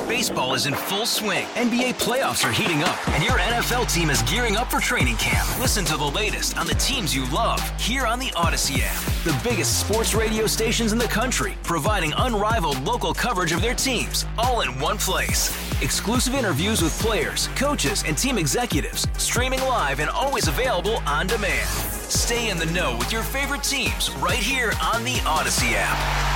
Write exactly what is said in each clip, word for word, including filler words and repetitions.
Baseball is in full swing. N B A playoffs are heating up, and your N F L team is gearing up for training camp. Listen to the latest on the teams you love here on the Odyssey app. The biggest sports radio stations in the country, providing unrivaled local coverage of their teams, all in one place. Exclusive interviews with players, coaches, and team executives, streaming live and always available on demand. Stay in the know with your favorite teams right here on the Odyssey app.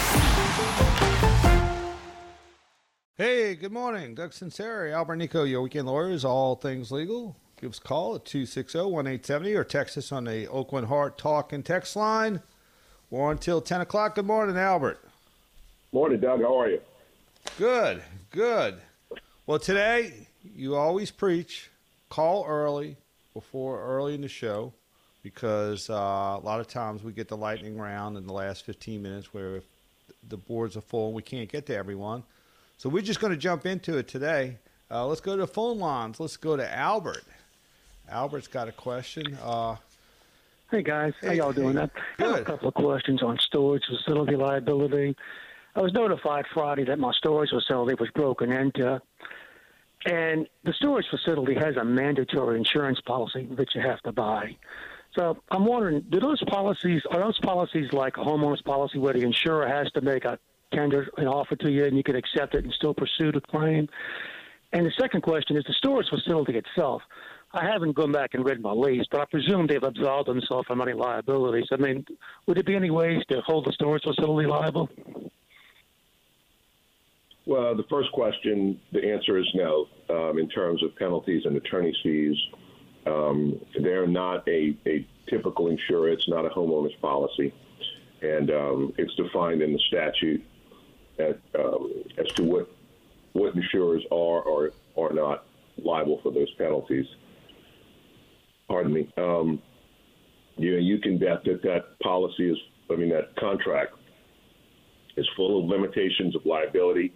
Hey, good morning. Doug Sinceri, Albert Nico, your weekend lawyers, all things legal. Give us a call at two six zero, one eight seven zero or text us on the Oakland Heart Talk and Text line. We're until ten o'clock. Good morning, Albert. Morning, Doug. How are you? Good, good. Well, today, you always preach, call early, before early in the show, because uh, a lot of times we get the lightning round in the last fifteen minutes where if the boards are full and we can't get to everyone. So we're just going to jump into it today. Uh, let's go to the phone lines. Let's go to Albert. Albert's got a question. Uh, hey, guys. How hey, y'all doing? hey, I have a couple of questions on storage facility liability. I was notified Friday that my storage facility was broken into, and the storage facility has a mandatory insurance policy that you have to buy. So I'm wondering, do those policies, are those policies like a homeowner's policy where the insurer has to make a tender an offer to you and you can accept it and still pursue the claim? And the second question is the storage facility itself. I haven't gone back and read my lease, but I presume they've absolved themselves from any liabilities. I mean, would there be any ways to hold the storage facility liable? Well, the first question, the answer is no. Um, in terms of penalties and attorney's fees, um, they're not a, a typical insurer. It's not a homeowner's policy. And um, it's defined in the statute at, um, as to what what insurers are or are not liable for those penalties. Pardon me. Um, you know, you can bet that that policy is, I mean, that contract is full of limitations of liability.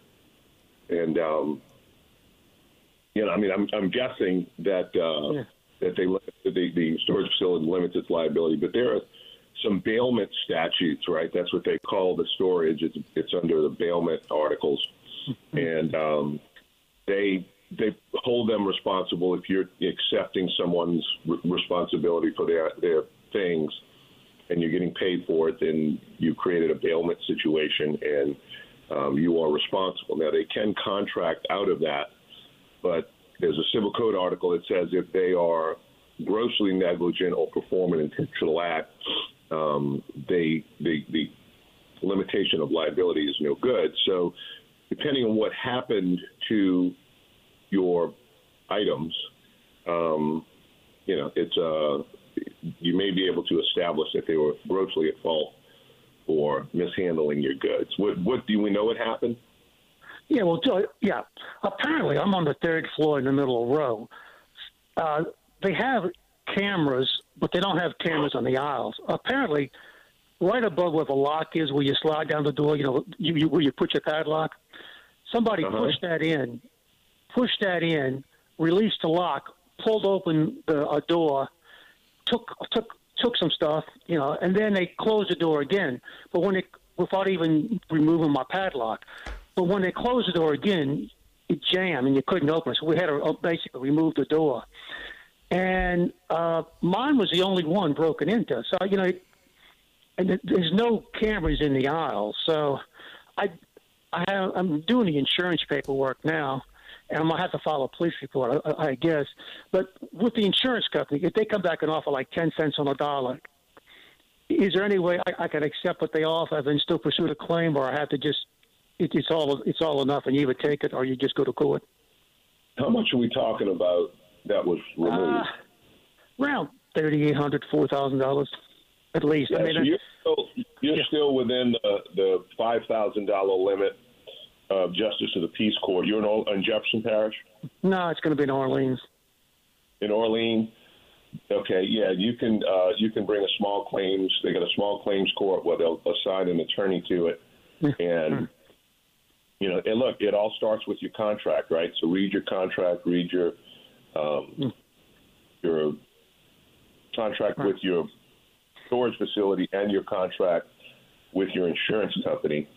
And, um, you know, I mean, I'm, I'm guessing that uh, yeah. that they the, the storage facility limits its liability, but there are some bailment statutes, right? That's what they call the storage. It's, it's under the bailment articles. And um, they they hold them responsible if you're accepting someone's re- responsibility for their, their things and you're getting paid for it, then you created a bailment situation and um, you are responsible. Now, they can contract out of that, but there's a civil code article that says if they are grossly negligent or perform an intentional act, um, they, they the limitation of liability is no good. So depending on what happened to your items, um, you know, it's uh, you may be able to establish that they were grossly at fault for mishandling your goods. What, what do we know what happened? Yeah, well, yeah. Apparently, I'm on the third floor in the middle row. Uh, they have cameras, but they don't have cameras on the aisles. Apparently, right above where the lock is, where you slide down the door, you know, you, you, where you put your padlock, somebody uh-huh. pushed that in, pushed that in, released the lock, pulled open the a door, took took took some stuff, you know, and then they closed the door again. But when they, without even removing my padlock, but when they closed the door again, it jammed and you couldn't open it. So we had to basically remove the door. And uh, mine was the only one broken into. So, you know, and there's no cameras in the aisle. So I, I have, I'm doing the insurance paperwork now, and I'm going to have to file a police report, I, I guess. But with the insurance company, if they come back and offer like ten cents on a dollar, is there any way I, I can accept what they offer and still pursue the claim, or I have to just, it, it's all it's all enough and you either take it or you just go to court? How much are we talking about that was removed? Uh, around thirty-eight hundred dollars, four thousand dollars at least. Yeah, I mean, so you're still, you're yeah. still within the, the five thousand dollars limit of Justice of the Peace Court. You're in, in Jefferson Parish? No, it's going to be in Orleans. In Orleans? Okay, yeah, you can uh, you can bring a small claims. They got a small claims court where they'll assign an attorney to it. And, you know, and look, it all starts with your contract, right? So read your contract, read your um, your contract with your storage facility and your contract with your insurance company.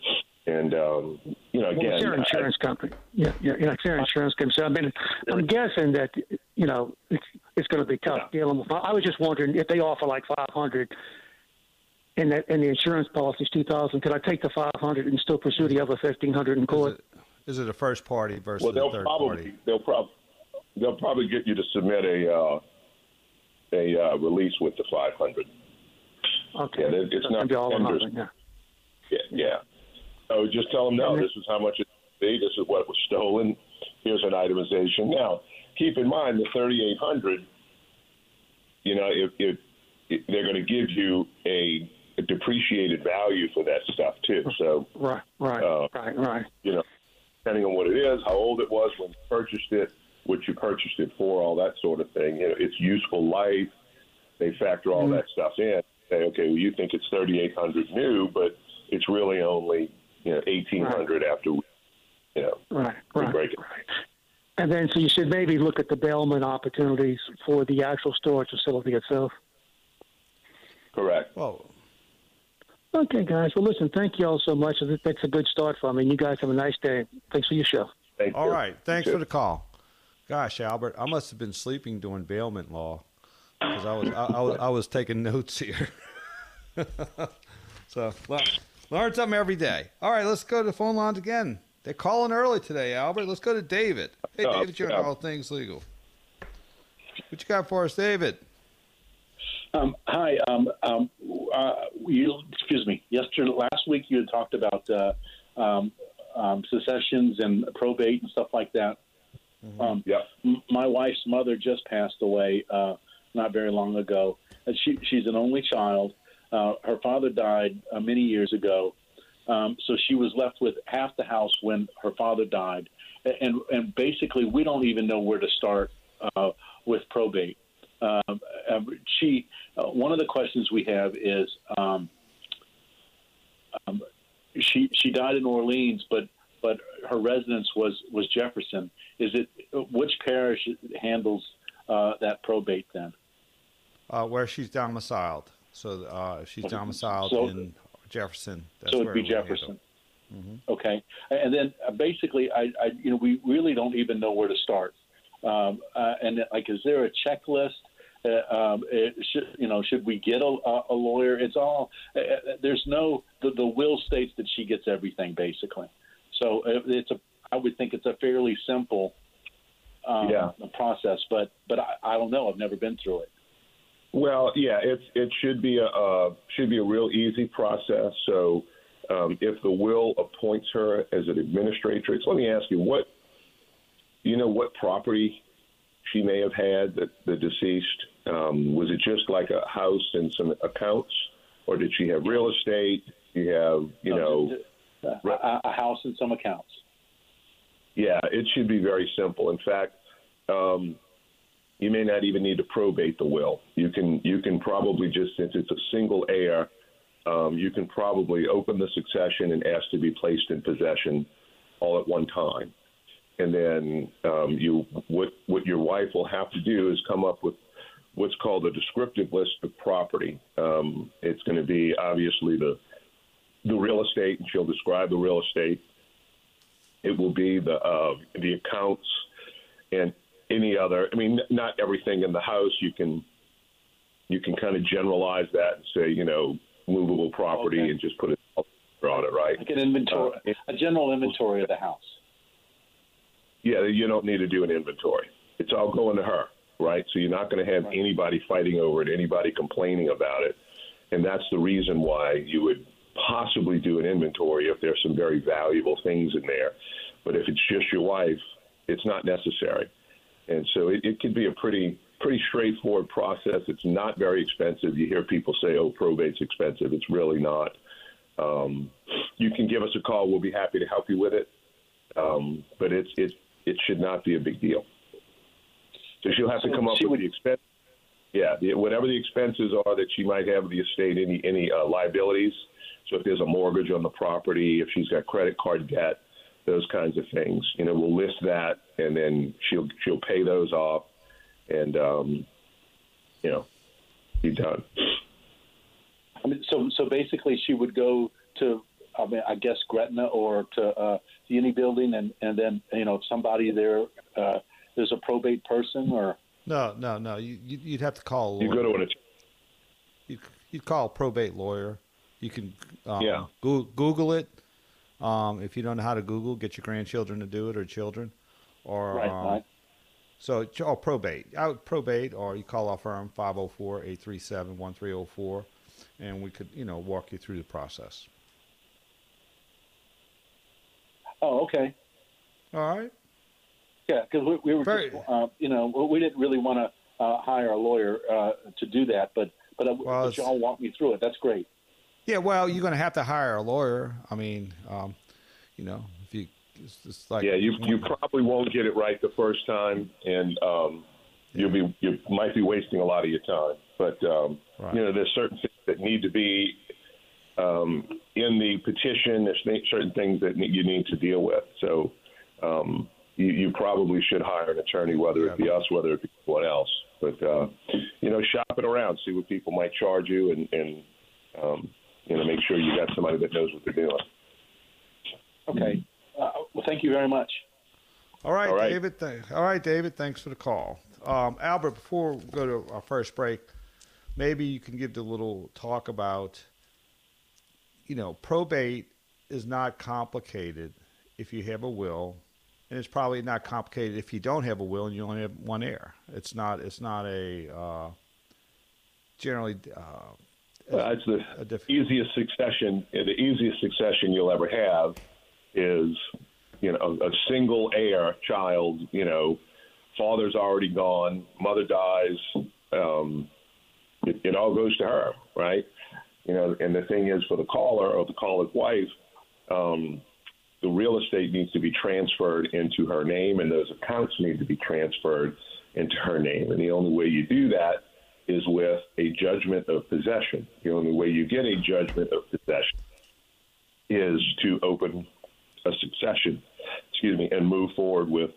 And um, you know, again, well, it's their insurance I, company. Yeah, yeah, yeah, it's their insurance company. So I mean, I'm guessing that you know it's it's going to be tough yeah. dealing with. I was just wondering if they offer like five hundred, and that and the insurance policy is two thousand. Could I take the five hundred and still pursue the other fifteen hundred in court? Is it, is it a first party versus well, they'll a third probably party? they'll probably they'll probably get you to submit a uh, a uh, release with the five hundred. Okay, Yeah, it, it's so not be all or tenders. nothing. Yeah. Yeah, yeah. So just tell them, no, And this is how much it be. This is what was stolen. Here's an itemization. Now, keep in mind the thirty-eight hundred. You know, if, if, if they're going to give you a, a depreciated value for that stuff too. So Right, right, uh, right, right. you know, depending on what it is, how old it was when you purchased it, what you purchased it for, all that sort of thing. You know, its useful life. They factor all Mm-hmm. that stuff in. Say, okay, well, you think it's thirty-eight hundred new, but it's really only, you know, eighteen hundred right. after we, you know, right, we right, break it. right. And then, so you should maybe look at the bailment opportunities for the actual storage facility itself. Correct. Well, okay, guys. Well, listen, thank you all so much. That's a good start for me. And you guys have a nice day. Thanks for your show. Thank all you. right. Thanks for the call. Gosh, Albert, I must have been sleeping doing bailment law because I was I, I was I was taking notes here. So learn something every day. All right, let's go to the phone lines again. They're calling early today, Albert. Let's go to David. Hey, Oh, David, you're yeah. on All Things Legal. What you got for us, David? Um, hi. Um, um, uh, you, excuse me. Yesterday, last week, you had talked about uh, um, um, secessions and probate and stuff like that. Mm-hmm. Um, Yeah. m- my wife's mother just passed away uh, not very long ago. And she, she's an only child. Uh, her father died uh, many years ago, um, so she was left with half the house when her father died. And, and basically, we don't even know where to start uh, with probate. Um, uh, she, uh, one of the questions we have is, um, um, she she died in Orleans, but but her residence was, was Jefferson. Is it which parish handles uh, that probate then? Uh, where she's domiciled. So uh, if she's domiciled So- in Jefferson, that's so where it'd be it will handle. Jefferson. Okay, and then uh, basically, I, I, you know, we really don't even know where to start. Um, uh, and like, is there a checklist? Uh, um, it should, you know, should we get a, a lawyer? It's all. Uh, there's no. The, the will states that she gets everything basically. So it's a. I would think it's a fairly simple um, Yeah. process, but but I, I don't know. I've never been through it. Well, yeah, it it should be a uh, should be a real easy process. So, um, if the will appoints her as an administratrix, let me ask you what you know what property she may have had that the deceased um, was it just like a house and some accounts, or did she have real estate? Do you have you know a, a house and some accounts. Yeah, it should be very simple. In fact, um, you may not even need to probate the will. You can you can probably just, since it's a single heir, um, you can probably open the succession and ask to be placed in possession all at one time. And then um, you what what your wife will have to do is come up with what's called a descriptive list of property. Um, it's going to be obviously the the real estate, and she'll describe the real estate. It will be the uh, the accounts and any other. I mean, not everything in the house. You can you can kind of generalize that and say, you know, movable property, Okay. and just put it on it, right? Like an inventory, Uh, a general inventory of the house. Yeah, you don't need to do an inventory. It's all going to her, right? So you're not going to have Right. anybody fighting over it, anybody complaining about it. And that's the reason why you would possibly do an inventory if there's some very valuable things in there. But if it's just your wife, it's not necessary. And so it, it could be a pretty pretty straightforward process. It's not very expensive. You hear people say, oh, probate's expensive. It's really not. Um, you can give us a call. We'll be happy to help you with it. Um, but it's it it should not be a big deal. So she'll have to So come up she with would- the expense. Yeah, the, whatever the expenses are that she might have of the estate, any any uh, liabilities. So if there's a mortgage on the property, if she's got credit card debt, those kinds of things, you know, we'll list that, and then she'll she'll pay those off, and um, you know, be done. I mean, so so basically, she would go to I mean, I guess Gretna or to uh, the Uni building, and, and then you know if somebody there uh, is a probate person or no, no, no. You you'd have to call a lawyer. You go to an attorney. You you'd call a probate lawyer. You can um, Yeah. go, Google it. Um, if you don't know how to Google, get your grandchildren to do it or children, or right, um, right. So, oh, probate. I would probate, or you call our firm five oh four, eight three seven, one three oh four, and we could, you know, walk you through the process. Oh, okay. All right. Yeah, because we, we were, Very, just, uh, you know, we didn't really want to uh, hire a lawyer uh, to do that, but but, uh, well, but y'all walk me through it. That's great. Yeah, well, you're going to have to hire a lawyer. I mean, um, you know, if you, it's, it's like Yeah, you you probably won't get it right the first time, and um, you'll be you might be wasting a lot of your time. But um, Right. you know, there's certain things that need to be um, in the petition. There's certain things that you need to deal with. So um, you, you probably should hire an attorney, whether it be us, whether it be someone else. But uh, you know, shop it around, see what people might charge you, and, and um, you know, make sure you got somebody that knows what they're doing. Okay. Uh, well, thank you very much. All right, All right. David. Th- all right, David. Thanks for the call. Um, Albert, before we go to our first break, maybe you can give the little talk about, you know, probate is not complicated if you have a will, and it's probably not complicated if you don't have a will and you only have one heir. It's not. It's not a uh, generally. Uh, Uh, it's the a diff- easiest succession. The easiest succession you'll ever have is, you know, a, a single heir child. You know, father's already gone, mother dies. Um, it, it all goes to her, right? You know, and the thing is, for the caller or the caller's wife, um, the real estate needs to be transferred into her name, and those accounts need to be transferred into her name. And the only way you do that is with a judgment of possession. The only way you get a judgment of possession is to open a succession, excuse me, and move forward with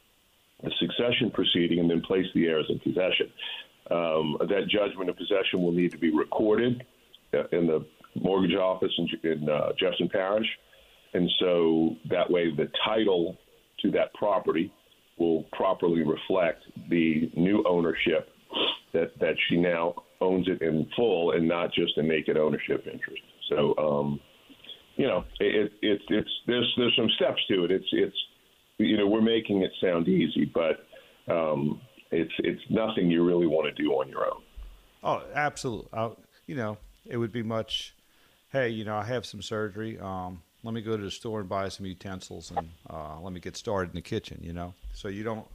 a succession proceeding and then place the heirs in possession. Um, that judgment of possession will need to be recorded in the mortgage office in, in uh, Jefferson Parish. And so that way the title to that property will properly reflect the new ownership that, that she now owns it in full and not just a naked ownership interest. So, um, you know, it, it, it's there's there's some steps to it. It's it's you know, we're making it sound easy, but um, it's it's nothing you really want to do on your own. Oh, absolutely. I, you know, it would be much. Hey, you know, I have some surgery. Um, let me go to the store and buy some utensils, and uh, let me get started in the kitchen. You know, so you don't.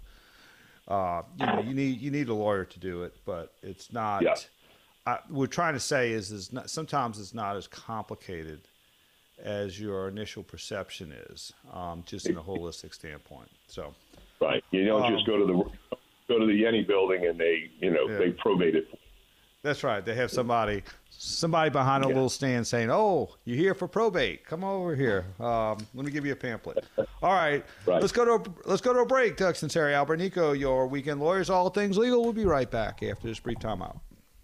Uh, you know, you need you need a lawyer to do it, but it's not. Yeah. I, what we're trying to say is, is not, sometimes it's not as complicated as your initial perception is, um, just in a holistic standpoint. So, right, you don't um, just go to the go to the Yenny building and they you know Yeah. they probate it. That's right. They have somebody somebody behind a Yeah. little stand saying, "Oh, you're here for probate. Come over here. Um, let me give you a pamphlet." All right, Right. let's go to a, let's go to a break. Doug Sinceri, Albert Nico, your weekend lawyers, all things legal. We'll be right back after this brief timeout.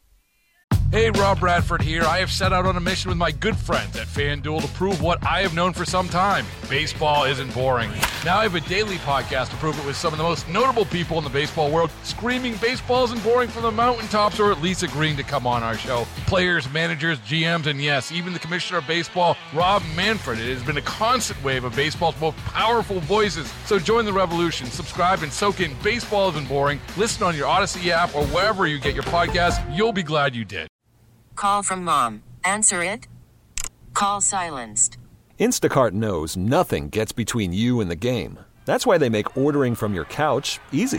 Hey, Rob Bradford here. I have set out on a mission with my good friends at FanDuel to prove what I have known for some time. Baseball isn't boring. Now I have a daily podcast to prove it with some of the most notable people in the baseball world, screaming baseball isn't boring from the mountaintops, or at least agreeing to come on our show. Players, managers, G Ms, and yes, even the commissioner of baseball, Rob Manfred. It has been a constant wave of baseball's most powerful voices. So join the revolution. Subscribe and soak in Baseball Isn't Boring. Listen on your Odyssey app or wherever you get your podcasts. You'll be glad you did. Call from mom. Answer it. Call silenced. Instacart knows nothing gets between you and the game. That's why they make ordering from your couch easy.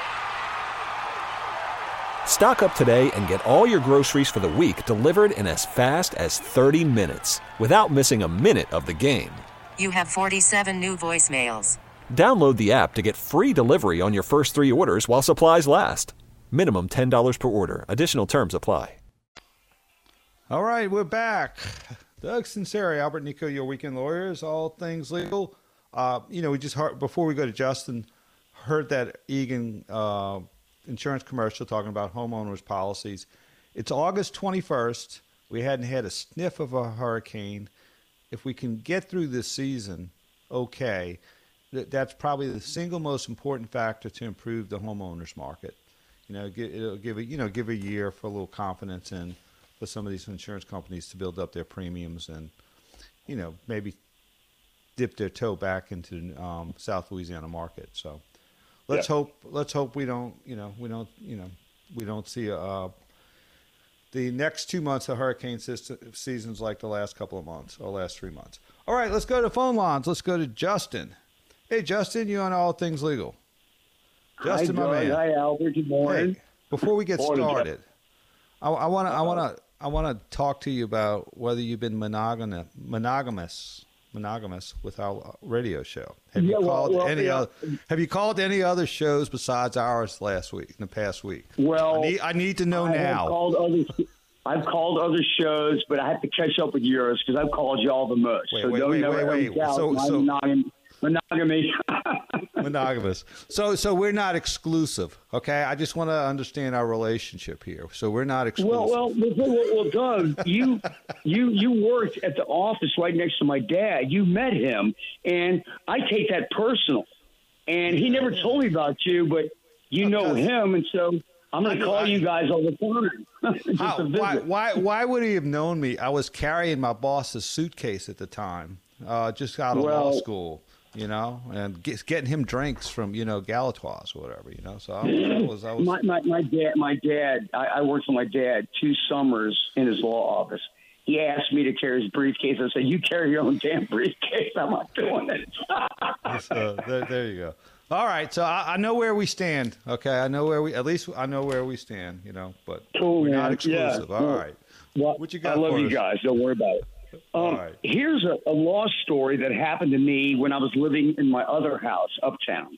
Stock up today and get all your groceries for the week delivered in as fast as thirty minutes without missing a minute of the game. You have forty-seven new voicemails. Download the app to get free delivery on your first three orders while supplies last. Minimum ten dollars per order. Additional terms apply. All right, we're back. Doug Sinceri, Albert Nico, your weekend lawyers, all things legal. Uh, you know, we just heard, before we go to Justin, heard that Egan uh, insurance commercial talking about homeowners policies. It's August twenty-first. We hadn't had a sniff of a hurricane. if we can get through this season, okay, that, that's probably the single most important factor to improve the homeowners market. You know, give, it'll give a, you know, give a year for a little confidence in for some of these insurance companies to build up their premiums and, you know, maybe dip their toe back into the um, South Louisiana market. So let's yeah. hope. Let's hope we don't. You know, we don't. You know, we don't see a. Uh, the next two months of hurricane seasons like the last couple of months or last three months. All right, let's go to phone lines. Let's go to Justin. Hey, Justin, you on All Things Legal? Justin, Hi, my man. Hi, Albert. Good morning. Hey, before we get morning, started, I want to. I want to. I want to talk to you about whether you've been monogamous, monogamous, monogamous with our radio show. Have you yeah, called well, well, any yeah. other? Have you called any other shows besides ours last week? In the past week? Well, I need, I need to know I now. Have called other, I've called other shows, but I have to catch up with yours because I've called y'all the most. Wait, so wait, don't wait, never wait, ever wait. doubt So- my so- monogamy. monogamy. Monogamous. So, so we're not exclusive, okay? I just want to understand our relationship here. So we're not exclusive. Well, well, well, well, well, Doug, you, you, you worked at the office right next to my dad. You met him, and I take that personal. And he never told me about you, but you know him, and so I'm going to call you guys all the time. Just How, to visit. why, why, why would he have known me? I was carrying my boss's suitcase at the time, uh, just out of law Well- school, you know, and get, getting him drinks from, you know, Galatoire's or whatever, you know. So I was, I was, I was My, my, my dad, my dad, I, I worked for my dad two summers in his law office. He asked me to carry his briefcase. I said, "You carry your own damn briefcase. I'm not doing it." so there, there you go. All right, so I, I know where we stand. Okay, I know where we at least I know where we stand. You know, but Cool, we're man. not exclusive. Yeah. All Well, right. Well, What you got I love for you us? guys. Don't worry about it. Um, All right. Here's a, a law story that happened to me when I was living in my other house uptown.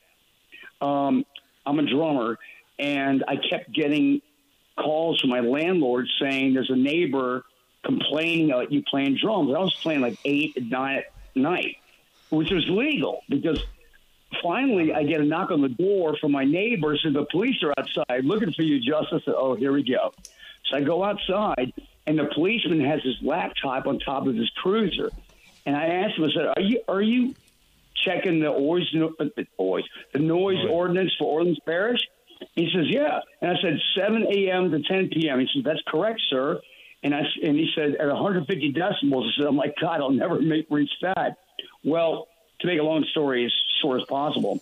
Um, I'm a drummer, and I kept getting calls from my landlord saying there's a neighbor complaining about you playing drums. I was playing like eight at nine at night, which was legal because finally I get a knock on the door from my neighbor. Said the police are outside looking for you, Justice. Oh, here we go. So I go outside, and the policeman has his laptop on top of his cruiser. And I asked him, I said, "Are you are you checking the noise, the noise, the noise ordinance for Orleans Parish?" He says, "Yeah." And I said, seven a.m. to ten p.m. He said, "That's correct, sir." And I and he said, at one hundred fifty decibels. I said, "I'm like, God, I'll never make reach that." Well, to make a long story as short as possible,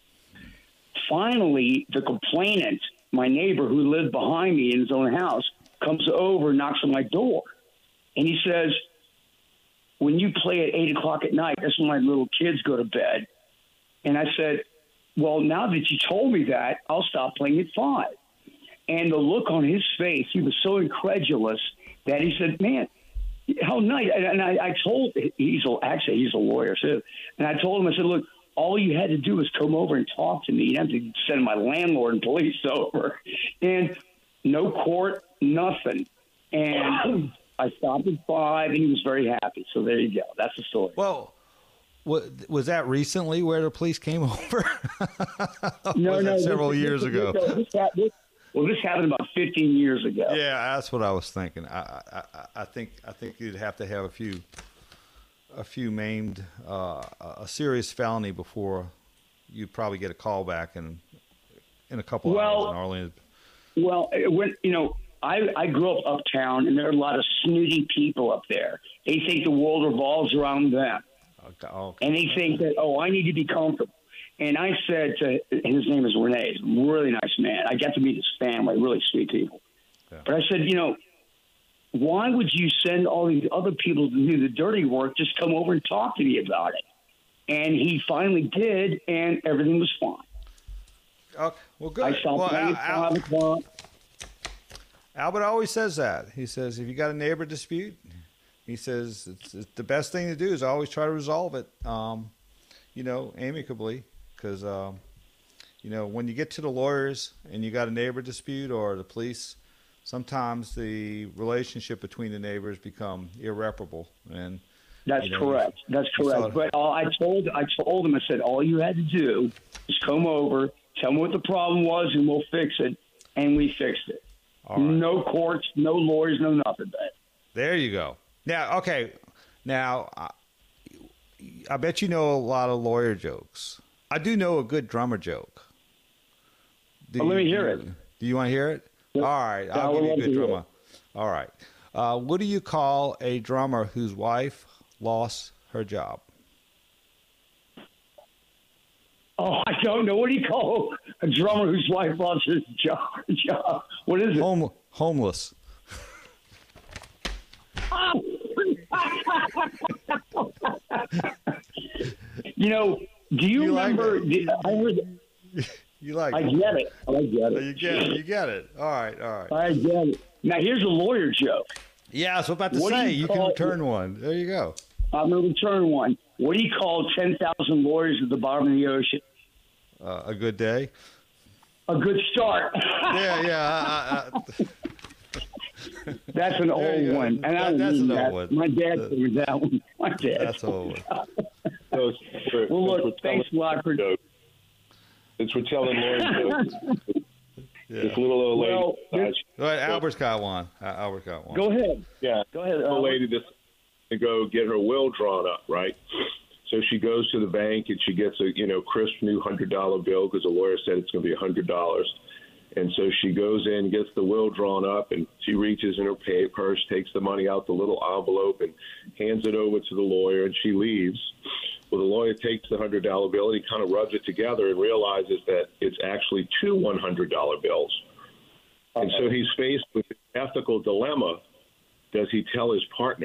finally, the complainant, my neighbor who lived behind me in his own house, comes over and knocks on my door. And he says, "When you play at eight o'clock at night, that's when my little kids go to bed." And I said, "Well, now that you told me that, I'll stop playing at five." And the look on his face, he was so incredulous that he said, "Man, how nice." And I, I told, he's a, actually, he's a lawyer too. And I told him, I said, "Look, all you had to do was come over and talk to me. You didn't have to send my landlord and police over." And no court, nothing. And I stopped at five, and he was very happy. So there you go. That's the story. Well, what, was that recently where the police came over? no, was no. that several this, years this, ago? This, this, this, well, this happened about fifteen years ago. Yeah, that's what I was thinking. I, I, I think, I think you'd have to have a few, a few maimed, uh, a serious felony before you'd probably get a call back in, in a couple Well, hours in Orleans. Well, when you know, I, I grew up uptown, and there are a lot of snooty people up there. They think the world revolves around them, Okay, okay. and they think that, oh, I need to be comfortable. And I said to his name is Renee, he's a really nice man. I got to meet his family, really sweet people. Yeah. But I said, you know, why would you send all these other people to do the dirty work? Just come over and talk to me about it. And he finally did, and everything was fine. Okay, well, good. I stopped well, playing Al- at five o'clock. Albert always says that. He says if you got a neighbor dispute, he says it's, it's the best thing to do is always try to resolve it, um, you know, amicably. Because, um, you know, when you get to the lawyers and you got a neighbor dispute or the police, sometimes the relationship between the neighbors become irreparable. And That's you know, correct. That's correct. But all I told I told him, I said, all you had to do is come over, tell me what the problem was, and we'll fix it. And we fixed it. All right. No courts, no lawyers, no nothing. But There you go. Now, okay. Now, I, I bet you know a lot of lawyer jokes. I do know a good drummer joke. Do well, you, let me hear do it. You, do you want to hear it? Yeah. All right, Yeah, I'll give you a good hear drummer. It. All right. Uh, what do you call a drummer whose wife lost her job? Oh, I don't know. What do you call a drummer whose wife lost his job? job? What is it? Home, homeless. You know, do you, You like remember? it? the, I heard. You like I it? get it. I get it. You get it. You get it. All right. All right. I get it. Now here's a lawyer joke. Yeah, I was about to What do say you you can call- return one. There you go. I'm going to return one. What do you call ten thousand lawyers at the bottom of the ocean? Uh, a good day. A good start. Yeah, yeah. I, I, That's an There you old go. one. And I That- don't that's mean an that. old one. My dad Uh, told me that one. My dad. that's old. So it's for, Well, look, it's for thanks a lot for. jokes. It's for telling lawyer jokes. Yeah. This little old lady. Well, uh, this- she- All right, Albert's got one. Uh, Albert's got one. Go ahead. yeah, Go ahead. old Albert. lady just to go get her will drawn up, right? So she goes to the bank and she gets a you know crisp new hundred dollar bill because the lawyer said it's going to be a hundred dollars. And so she goes in, gets the will drawn up, and she reaches in her pay purse, takes the money out the little envelope, and hands it over to the lawyer, and she leaves. Well, the lawyer takes the hundred dollar bill and he kind of rubs it together and realizes that it's actually two one hundred dollar bills. And so he's faced with the ethical dilemma: does he tell his partner?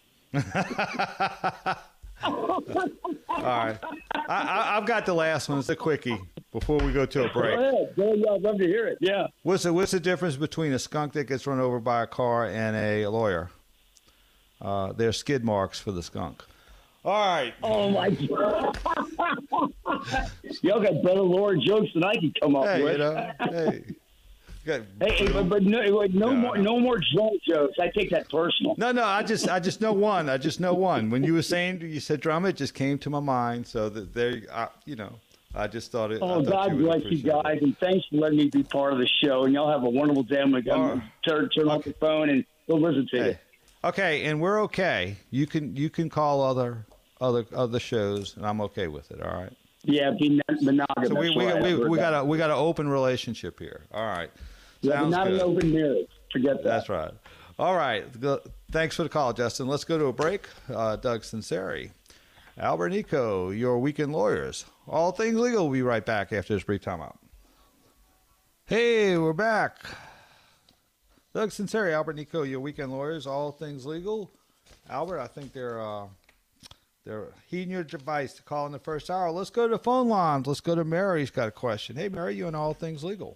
All right. I, I, I've got the last one. It's a quickie before we go to a Go break. ahead. Go ahead. I'd love to hear it. Yeah. What's the, what's the difference between a skunk that gets run over by a car and a lawyer? Uh, there's skid marks for the skunk. All right. Oh, my God. Y'all got better lawyer jokes than I can come up Hey, with. you know, hey. Got- Hey, hey, but, but no, no, No, more, no. no more drunk jokes. I take that personal. No, no, I just, I just know one. I just know one. When you were saying, you said drama, it just came to my mind. So that there, I, you know, I just thought it. I Oh, thought God you would bless you appreciate it. guys, and thanks for letting me be part of the show. And y'all have a wonderful day. I'm going All to right. turn, turn off the phone and go listen to you. Hey. Okay, and we're okay. You can, you can call other, other, other shows, and I'm okay with it. All right. Yeah, be monogamous. So we, we, right, we, I've heard we that. got a, we got an open relationship here. All right. Yeah, but Sounds not good. an open marriage. Forget that. That's right. All right. Go- Thanks for the call, Justin. Let's go to a break. Uh, Doug Sinceri, Albert Nico, your weekend lawyers. All things legal. We'll be right back after this brief timeout. Hey, we're back. Doug Sinceri, Albert Nico, your weekend lawyers. All things legal. Albert, I think they're uh, they're heeding your advice to call in the first hour. Let's go to the phone lines. Let's go to Mary's got a question. Hey, Mary, you in All Things Legal?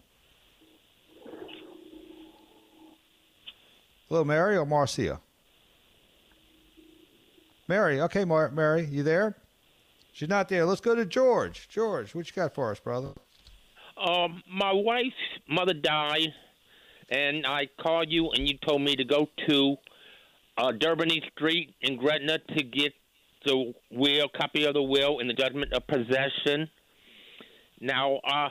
Hello, Mary or Marcia? Mary, okay, Mar- Mary, you there? She's not there. Let's go to George. George, what you got for us, brother? Um, my wife's mother died, and I called you, and you told me to go to uh, Durbany Street in Gretna to get the will, copy of the will, and the judgment of possession. Now, uh,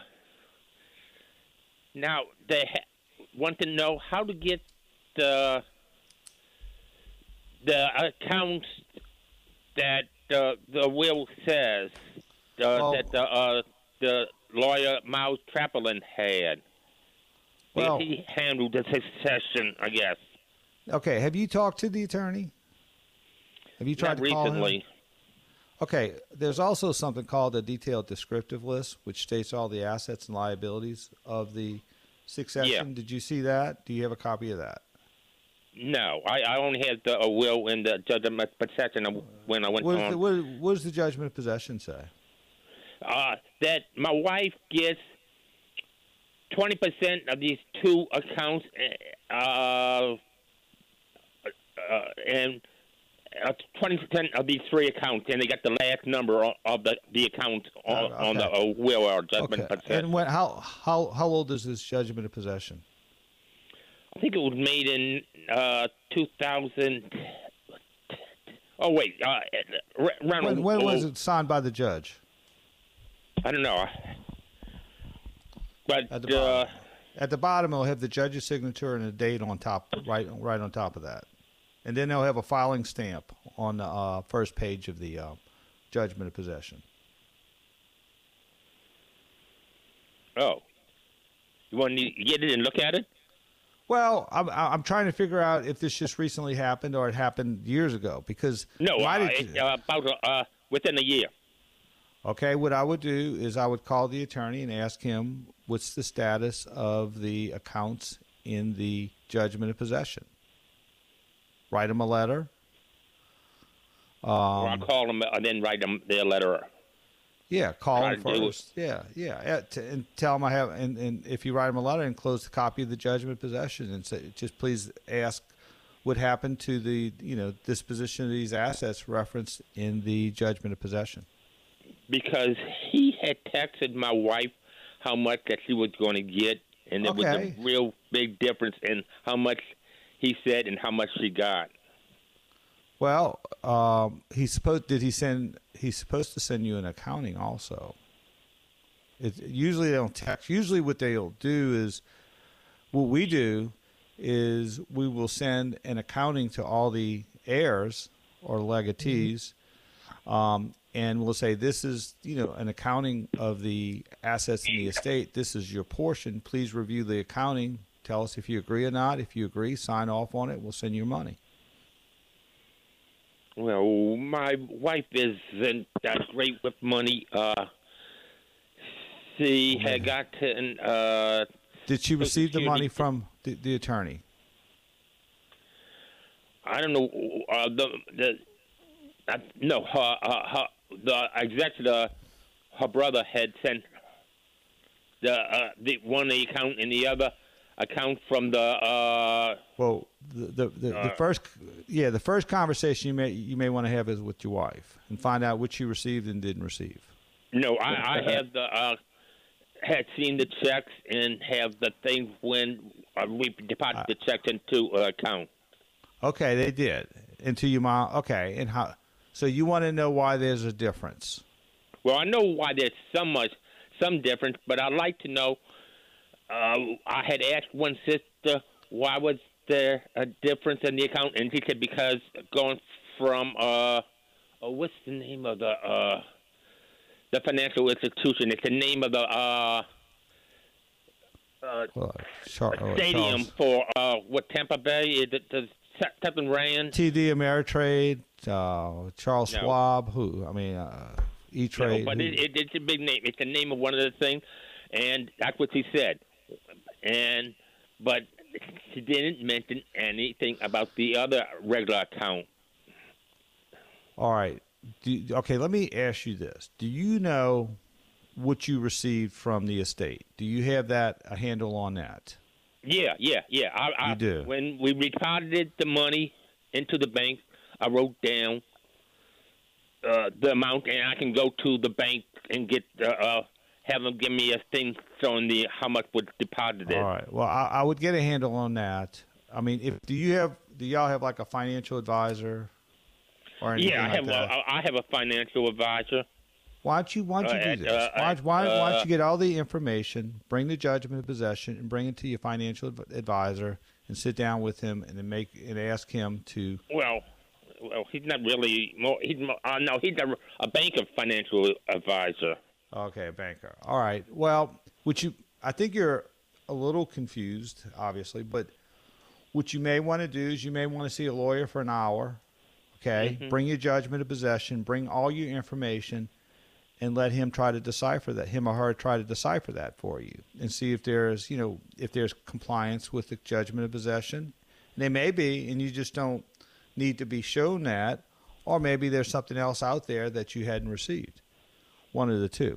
now they ha- want to know how to get the the accounts that uh, the will says uh, Oh. that the uh, the lawyer Miles Trapolin had. Well- he handled the succession, I guess. Okay, have you talked to the attorney? Have you tried Not to call him? recently. Okay, there's also something called a detailed descriptive list, which states all the assets and liabilities of the succession. Yeah. Did you see that? Do you have a copy of that? No, I, I only had the uh, will and the judgment of possession of- when I went What, does on. the, what, what does the judgment of possession say? Uh, that my wife gets twenty percent of these two accounts, uh, uh, and uh, twenty percent of these three accounts, and they got the last number of, of the, the account on, Oh, on the okay. uh, will or judgment Okay. of possession. And when, how, how, how old is this judgment of possession? I think it was made in uh, two thousand. Oh, wait. Uh, around When, when was it signed by the judge? I don't know. But At the uh, bottom. At the bottom, it'll have the judge's signature and a date on top, right, right on top of that, and then they'll have a filing stamp on the uh, first page of the uh, judgment of possession. Oh. You want to get it and look at it? Well, I'm I'm trying to figure out if this just recently happened or it happened years ago. Because no, why uh, did it, you, uh, about uh, within a year. Okay, what I would do is I would call the attorney and ask him what's the status of the accounts in the judgment of possession. Write him a letter. Um, or I'll call them and then write them their letter. Yeah, call Try him to do first. Yeah, yeah, yeah t- and tell him I have. And, and if you write him a letter, enclose the copy of the judgment of possession, and say, just please ask what happened to the you know disposition of these assets referenced in the judgment of possession. Because he had texted my wife how much that she was going to get, and there Okay. was a real big difference in how much he said and how much she got. Well, um, he's supposed. Did he send? He's supposed to send you an accounting also. It, usually they don't text. Usually what they'll do is, what we do is we will send an accounting to all the heirs or legatees, um, and we'll say this is you know an accounting of the assets in the estate. This is your portion. Please review the accounting. Tell us if you agree or not. If you agree, sign off on it. We'll send you money. Well, my wife isn't that great with money. Uh, she had gotten. Uh, Did she receive the Security- money from the, the attorney? I don't know. Uh, the the uh, no, her, her, her the executor, her brother had sent the uh, the one the account and the other account from the. Uh, Well, the the, the, Uh, the first yeah the first conversation you may you may want to have is with your wife and find out what she received and didn't receive. no, I, I have the uh, had seen the checks and have the thing when uh, we deposit the checks into an account. Okay, they did into your mom. Okay, and how? So you want to know why there's a difference? Well, I know why there's so much some difference, but I'd like to know. Uh, I had asked one sister why was there a difference in the account, and she said because going from uh, oh, what's the name of the uh, the financial institution? It's the name of the uh, uh, Well, Char- oh, stadium Charles. for uh, what Tampa Bay is it the Stephen Rand? T D Ameritrade, uh, Charles No. Schwab. Who? I mean, uh, E No, Trade. but it, it, it's a big name. It's the name of one of the things, and that's what she said. And but she didn't mention anything about the other regular account. All right. Do, okay, let me ask you this: do you know what you received from the estate? Do you have that a handle on that? Yeah, yeah, yeah. I, I, You do. When we deposited the money into the bank, I wrote down uh, the amount, and I can go to the bank and get uh, uh, have them give me a thing showing the how much was deposited. All right. Well, I, I would get a handle on that. I mean, if do you have do y'all have like a financial advisor or anything Yeah, I like have. that? A, I have a financial advisor. Why don't you Why don't you Uh, do at, this? uh, why, at, why, why don't uh, you get all the information, bring the judgment of possession, and bring it to your financial adv- advisor, and sit down with him and then make and ask him to. Well, well, he's not really more. He's more, uh, no, he's a, a banker financial advisor. Okay, a banker. All right. Well, what you I think you're a little confused, obviously, but what you may want to do is you may want to see a lawyer for an hour. Okay, Mhm. bring your judgment of possession, bring all your information, and let him try to decipher that. Him or her try to decipher that for you, and see if there's you know if there's compliance with the judgment of possession. And there may be, and you just don't need to be shown that, or maybe there's something else out there that you hadn't received. One of the two.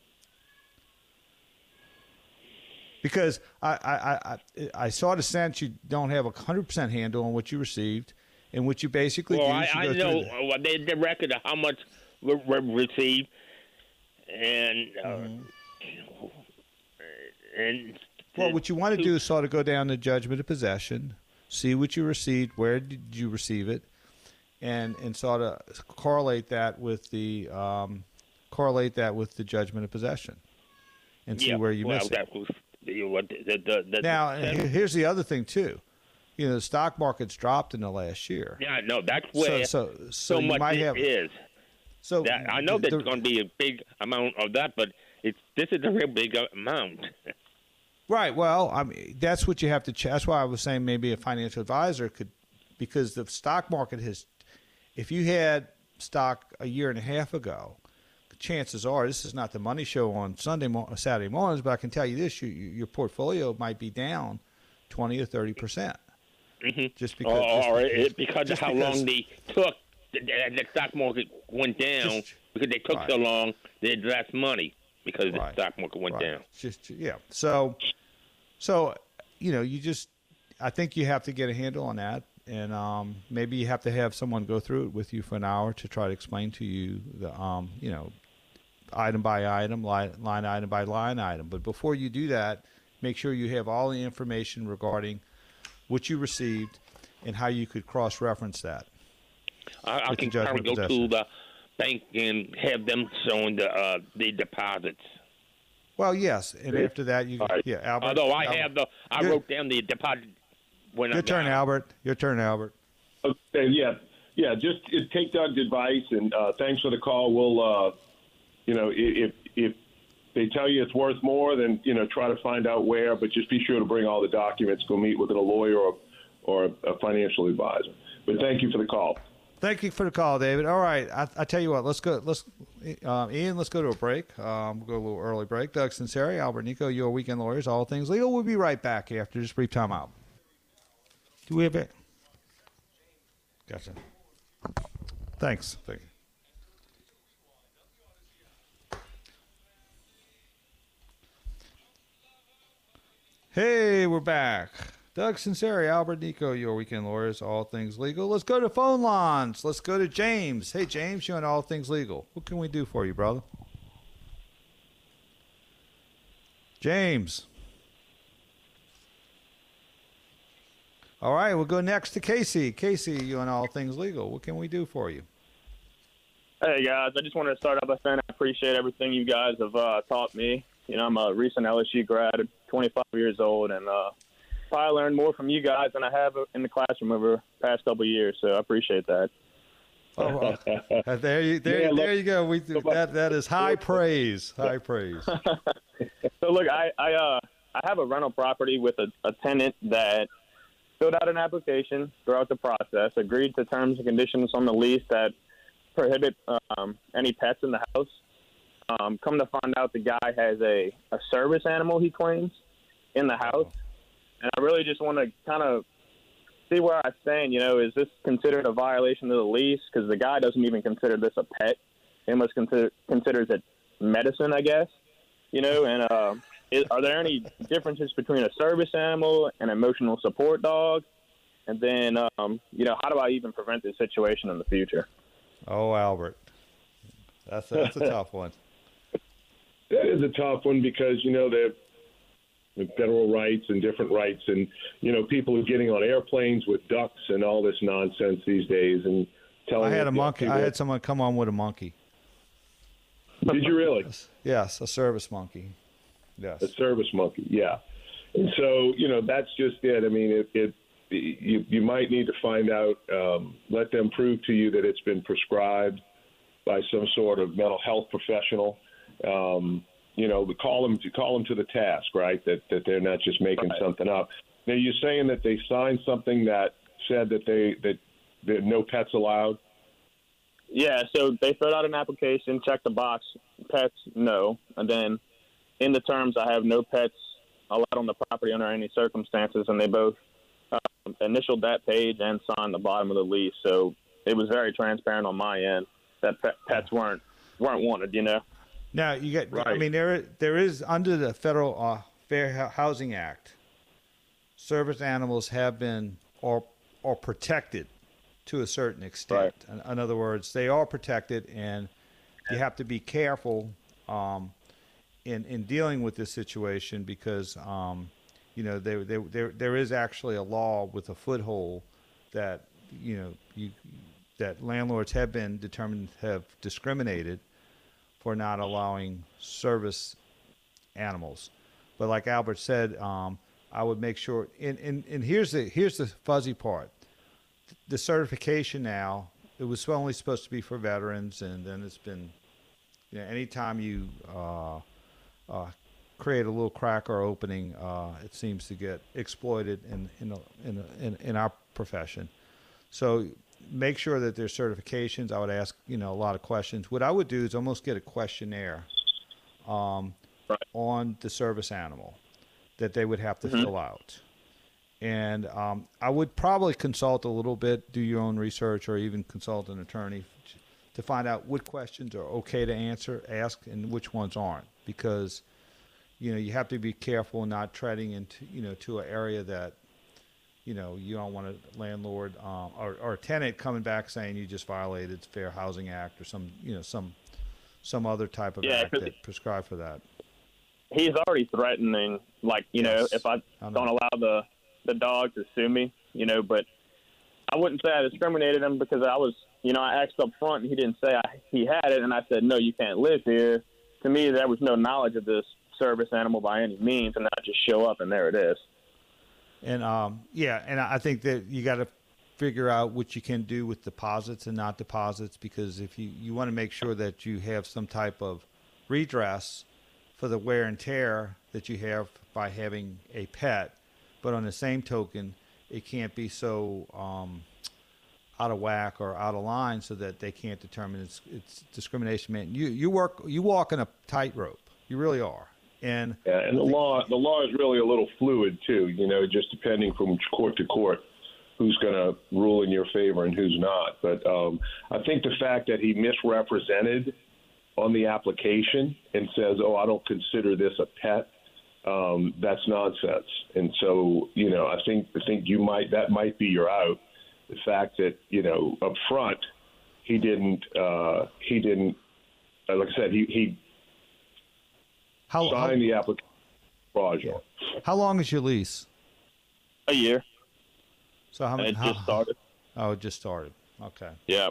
Because I, I, I, I sort of sense you don't have a hundred percent handle on what you received, and what you basically Well, do. I, is you I go know through the- uh, what they the record of how much we, we received, and uh, Mm-hmm. and Well, what you want to do is sort of go down the judgment of possession, see what you received, where did you receive it, and and sort of correlate that with the um, correlate that with the judgment of possession, and see yeah, where you well, miss it. that was the, what the, the, the, Now, the, here- here's the other thing too. You know, the stock market's dropped in the last year. yeah, no, that's where so, so, so, so you much might it have is. So that, I know the, there's going to be a big amount of that, but it's this is a real big amount. Right. Well, I mean, that's what you have to. Ch- that's why I was saying maybe a financial advisor could, because the stock market has. If you had stock a year and a half ago, chances are this is not the money show on Sunday, mo- Saturday mornings, but I can tell you this: you, your portfolio might be down twenty or thirty percent. Mm-hmm. Just because, or, just or because, it, because just of how because, long they took, the, the stock market went down just, because they took right. so long. They had less money because right. the stock market went right. down. Just yeah. So, so you know, you just I think you have to get a handle on that, and um, maybe you have to have someone go through it with you for an hour to try to explain to you the um, you know, item by item, line, line item by line item. But before you do that, make sure you have all the information regarding what you received and how you could cross-reference that. I, I can probably go to the bank and have them showing the uh, the deposits. Well, yes, and after that, you right. yeah, Albert. Although I Albert, have the, I wrote down the deposit when your I turn, got Albert. Your turn, Albert. Okay, yeah, yeah. Just uh, take Doug's advice, and uh, thanks for the call. We'll, uh, you know, if if they tell you it's worth more, then you know, try to find out where. But just be sure to bring all the documents. Go meet with a lawyer or or a financial advisor. But thank you for the call. Thank you for the call, David. All right, I, I tell you what, let's go. Let's um, Ian, let's go to a break. Um, we'll go a little early break. Doug Sinceri, Albert Nico, your Weekend Lawyers, all things legal. We'll be right back after this brief time out. Do we have it? Gotcha. Thanks. Thank you. Hey, we're back. Doug Sinceri, Albert Nico, your Weekend Lawyers, all things legal. Let's go to phone lines. Let's go to James. Hey, James, you on All Things Legal. What can we do for you, brother? James. All right, we'll go next to Casey. Casey, you on All Things Legal. What can we do for you? Hey, guys. I just wanted to start out by saying I appreciate everything you guys have uh, taught me. You know, I'm a recent L S U grad, twenty-five years old, and uh, probably learned more from you guys than I have in the classroom over the past couple of years. So I appreciate that. Oh, well, uh, there you, there, yeah, there you go. We that that is high praise. High praise. So look, I I uh I have a rental property with a, a tenant that filled out an application throughout the process, agreed to terms and conditions on the lease that prohibit um, any pets in the house. Um, come to find out, the guy has a, a service animal, he claims, in the house. And I really just want to kind of see where I stand. You know, is this considered a violation of the lease? Because the guy doesn't even consider this a pet. He must consider considers it medicine, I guess. You know, and uh, is, are there any differences between a service animal and an emotional support dog? And then, um, you know, how do I even prevent this situation in the future? Oh, Albert, that's a, that's a tough one. That is a tough one because, you know, the federal rights and different rights. And, you know, people are getting on airplanes with ducks and all this nonsense these days. And telling I had a monkey. People, I had someone come on with a monkey. Did you really? Yes, a service monkey. Yes. A service monkey, yeah. And so, you know, that's just it. I mean, it, it you, you might need to find out, um, let them prove to you that it's been prescribed by some sort of mental health professional. Um, you know, call them to call them to the task, right? That that they're not just making right. something up. Now, you're saying that they signed something that said that they that that no pets allowed. Yeah, so they filled out an application, checked the box, pets, no, and then in the terms, I have no pets allowed on the property under any circumstances, and they both uh, initialed that page and signed the bottom of the lease. So it was very transparent on my end that pet, pets weren't weren't wanted, you know. Now you get. Right. I mean, there there is under the Federal uh, Fair Housing Act, service animals have been or or protected to a certain extent. Right. In, in other words, they are protected, and you have to be careful um, in in dealing with this situation because um, you know there there there there is actually a law with a foothold that you know you that landlords have been determined have discriminated for not allowing service animals. But like Albert said, um, I would make sure, and, and, and here's the here's the fuzzy part. The certification now it was only supposed to be for veterans, and then it's been, you know, anytime you uh, uh, create a little crack or opening, uh, it seems to get exploited in in, a, in, a, in in our profession. So make sure that there's certifications. I would ask, you know, a lot of questions. What I would do is almost get a questionnaire um, right. on the service animal that they would have to mm-hmm. fill out. And um, I would probably consult a little bit, do your own research, or even consult an attorney to find out what questions are okay to answer, ask, and which ones aren't. Because, you know, you have to be careful not treading into, you know, to an area that, you know, you don't want a landlord um, or, or a tenant coming back saying you just violated the Fair Housing Act or some, you know, some some other type of yeah, act that prescribed for that. He's already threatening, like, you yes, know, if I, I don't allow the the dog to sue me, you know, but I wouldn't say I discriminated him because I was, you know, I asked up front and he didn't say I, he had it, and I said, no, you can't live here. To me, there was no knowledge of this service animal by any means, and I just show up and there it is. And, um, yeah, and I think that you got to figure out what you can do with deposits and not deposits, because if you, you want to make sure that you have some type of redress for the wear and tear that you have by having a pet. But on the same token, it can't be so um, out of whack or out of line so that they can't determine it's, it's discrimination. Man, you you work you walk in a tightrope. You really are. And yeah, and the law the law is really a little fluid too. You know, just depending from court to court, who's going to rule in your favor and who's not. But um, I think the fact that he misrepresented on the application and says, "Oh, I don't consider this a pet." Um, that's nonsense. And so, you know, I think I think you might that might be your out. The fact that, you know, up front he didn't uh, he didn't uh, like I said he he how, signed how, the application fraudulent. How long is your lease? A year. So how many? It how, just started. Oh, it just started. Okay. Yeah.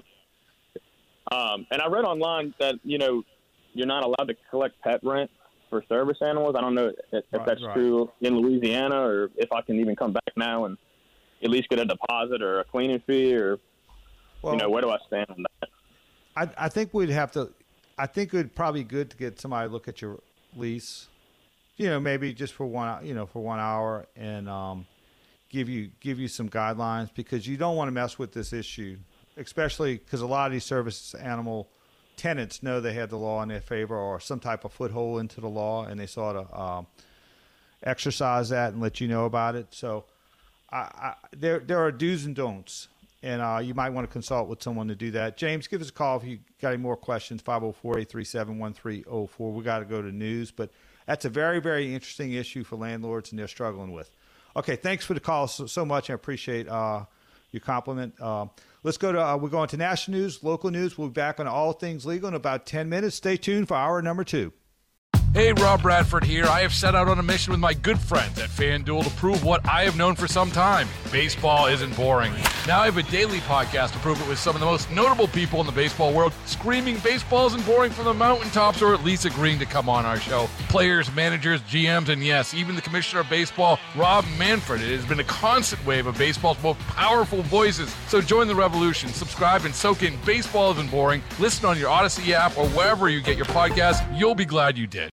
Um, and I read online that, you know, you're not allowed to collect pet rent for service animals. I don't know if, if right, that's right. true in Louisiana, or if I can even come back now and at least get a deposit or a cleaning fee, or, well, you know, where do I stand on that? I, I think we'd have to, I think it would probably be good to get somebody to look at your lease, you know, maybe just for one, you know, for one hour and um, give you, give you some guidelines, because you don't want to mess with this issue, especially because a lot of these service animal tenants know they had the law in their favor or some type of foothold into the law, and they sort of um, exercise that and let you know about it. So I, I, there there are do's and don'ts, and uh, you might want to consult with someone to do that. James, give us a call if you got any more questions, five oh four, eight three seven, one three oh four. We got to go to news, but that's a very, very interesting issue for landlords, and they're struggling with. Okay, thanks for the call so, so much. I appreciate uh, your compliment. Uh, let's go to, uh, we're going to national news, local news. We'll be back on all things legal in about ten minutes. Stay tuned for hour number two. Hey, Rob Bradford here. I have set out on a mission with my good friends at FanDuel to prove what I have known for some time. Baseball isn't boring. Now I have a daily podcast to prove it with some of the most notable people in the baseball world, screaming baseball isn't boring from the mountaintops, or at least agreeing to come on our show. Players, managers, G Ms, and yes, even the commissioner of baseball, Rob Manfred. It has been a constant wave of baseball's most powerful voices. So join the revolution. Subscribe and soak in Baseball Isn't Boring. Listen on your Odyssey app or wherever you get your podcasts. You'll be glad you did.